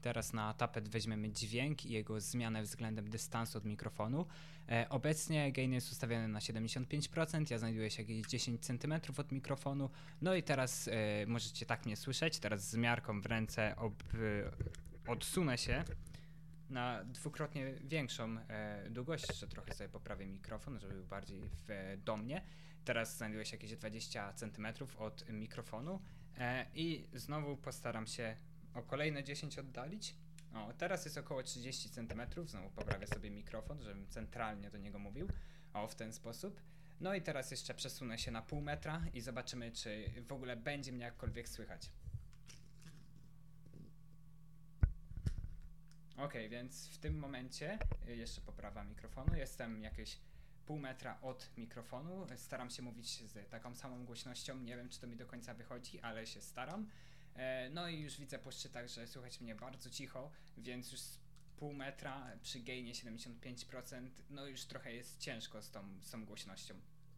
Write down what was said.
teraz na tapet weźmiemy dźwięk i jego zmianę względem dystansu od mikrofonu. Obecnie gain jest ustawiony na 75%, ja znajduję się jakieś 10 cm od mikrofonu, no i teraz możecie tak mnie słyszeć, teraz z miarką w ręce odsunę się na dwukrotnie większą długość, jeszcze trochę sobie poprawię mikrofon, żeby był bardziej do mnie. Teraz znajduję się jakieś 20 cm od mikrofonu i znowu postaram się o kolejne 10 oddalić. O, teraz jest około 30 cm, znowu poprawię sobie mikrofon, żebym centralnie do niego mówił, o, w ten sposób. No i teraz jeszcze przesunę się na pół metra i zobaczymy, czy w ogóle będzie mnie jakkolwiek słychać. Więc w tym momencie, jeszcze poprawa mikrofonu, jestem jakieś pół metra od mikrofonu, staram się mówić z taką samą głośnością, nie wiem, czy to mi do końca wychodzi, ale się staram. No i już widzę po szczytach, że słychać mnie bardzo cicho, więc już z pół metra przy gainie 75%, no już trochę jest ciężko z tą głośnością.